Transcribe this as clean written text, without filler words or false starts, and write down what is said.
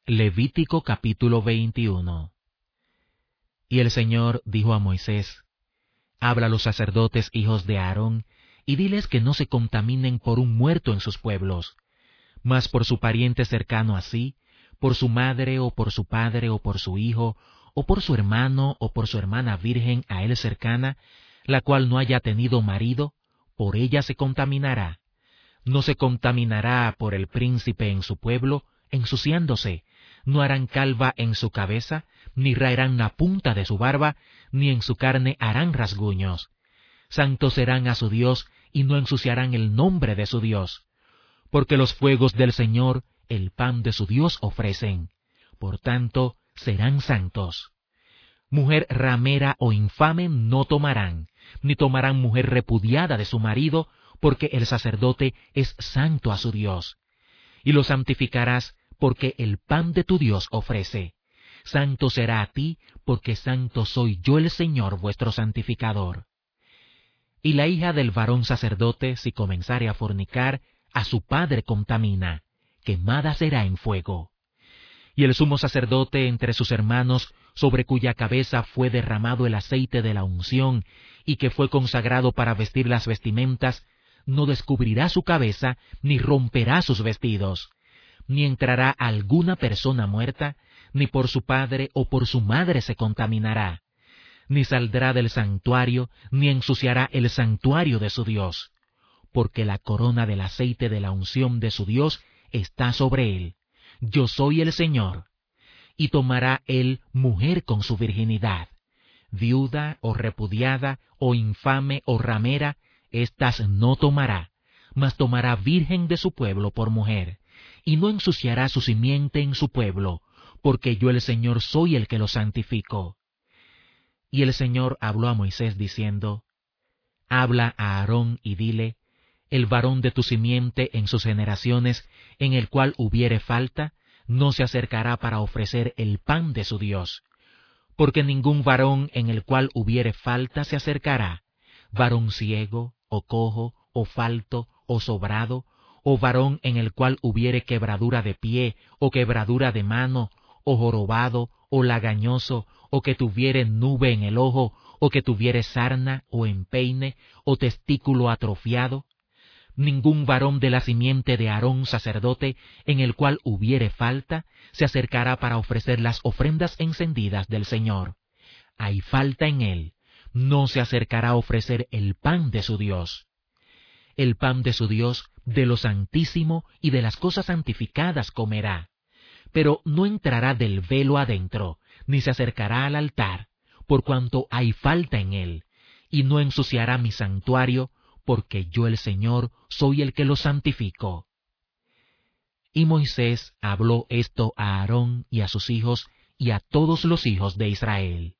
Levítico capítulo 21. Y el Señor dijo a Moisés: Habla a los sacerdotes hijos de Aarón, y diles que no se contaminen por un muerto en sus pueblos, mas por su pariente cercano así, por su madre o por su padre o por su hijo, o por su hermano o por su hermana virgen a él cercana, la cual no haya tenido marido, por ella se contaminará. No se contaminará por el príncipe en su pueblo, ensuciándose. No harán calva en su cabeza, ni raerán la punta de su barba, ni en su carne harán rasguños. Santos serán a su Dios, y no ensuciarán el nombre de su Dios. Porque los fuegos del Señor el pan de su Dios ofrecen. Por tanto, serán santos. Mujer ramera o infame no tomarán, ni tomarán mujer repudiada de su marido, porque el sacerdote es santo a su Dios. Y lo santificarás, porque el pan de tu Dios ofrece. Santo será a ti, porque santo soy yo el Señor vuestro santificador. Y la hija del varón sacerdote, si comenzare a fornicar, a su padre contamina, quemada será en fuego. Y el sumo sacerdote entre sus hermanos, sobre cuya cabeza fue derramado el aceite de la unción, y que fue consagrado para vestir las vestimentas, no descubrirá su cabeza, ni romperá sus vestidos, ni entrará alguna persona muerta, ni por su padre o por su madre se contaminará, ni saldrá del santuario, ni ensuciará el santuario de su Dios, porque la corona del aceite de la unción de su Dios está sobre él. Yo soy el Señor. Y tomará él mujer con su virginidad, viuda o repudiada o infame o ramera, estas no tomará, mas tomará virgen de su pueblo por mujer, y no ensuciará su simiente en su pueblo, porque yo el Señor soy el que lo santifico. Y el Señor habló a Moisés diciendo: Habla a Aarón y dile: El varón de tu simiente en sus generaciones, en el cual hubiere falta, no se acercará para ofrecer el pan de su Dios. Porque ningún varón en el cual hubiere falta se acercará, varón ciego, o cojo, o falto, o sobrado, o varón en el cual hubiere quebradura de pie, o quebradura de mano, o jorobado, o lagañoso, o que tuviere nube en el ojo, o que tuviere sarna, o empeine, o testículo atrofiado. Ningún varón de la simiente de Aarón sacerdote, en el cual hubiere falta, se acercará para ofrecer las ofrendas encendidas del Señor. Hay falta en él, no se acercará a ofrecer el pan de su Dios. El pan de su Dios, de lo santísimo y de las cosas santificadas comerá, pero no entrará del velo adentro, ni se acercará al altar, por cuanto hay falta en él, y no ensuciará mi santuario, porque yo el Señor soy el que lo santifico. Y Moisés habló esto a Aarón y a sus hijos y a todos los hijos de Israel.